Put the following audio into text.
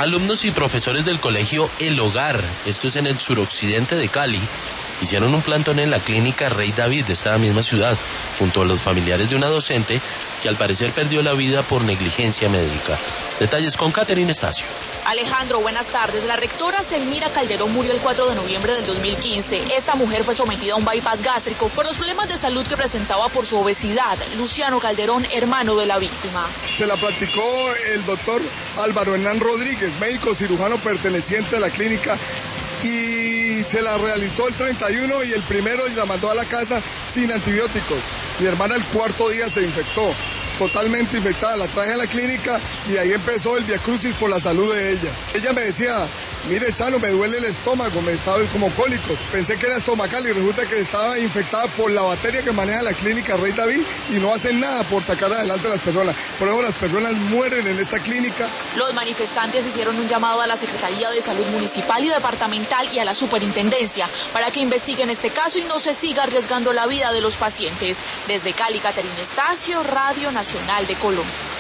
Alumnos y profesores del colegio El Hogar, esto es en el suroccidente de Cali, hicieron un plantón en la clínica Rey David de esta misma ciudad, junto a los familiares de una docente que al parecer perdió la vida por negligencia médica. Detalles con Catherine Estacio. Alejandro, buenas tardes. La rectora Selmira Calderón murió el 4 de noviembre del 2015. Esta mujer fue sometida a un bypass gástrico por los problemas de salud que presentaba por su obesidad. Luciano Calderón, hermano de la víctima. Se la practicó el doctor Álvaro Hernán Rodríguez, médico cirujano perteneciente a la clínica, y se la realizó el 31 y el primero y la mandó a la casa sin antibióticos. Mi hermana el cuarto día se infectó, totalmente infectada, la traje a la clínica y ahí empezó el viacrucis por la salud de ella. Ella me decía, mire Chano, me duele el estómago, me estaba como cólico. Pensé que era estomacal y resulta que estaba infectada por la bacteria que maneja la clínica Rey David y no hacen nada por sacar adelante a las personas. Por eso las personas mueren en esta clínica. Los manifestantes hicieron un llamado a la Secretaría de Salud Municipal y Departamental y a la Superintendencia para que investiguen este caso y no se siga arriesgando la vida de los pacientes. Desde Cali, Catherine Estacio, Radio Nacional de Colombia.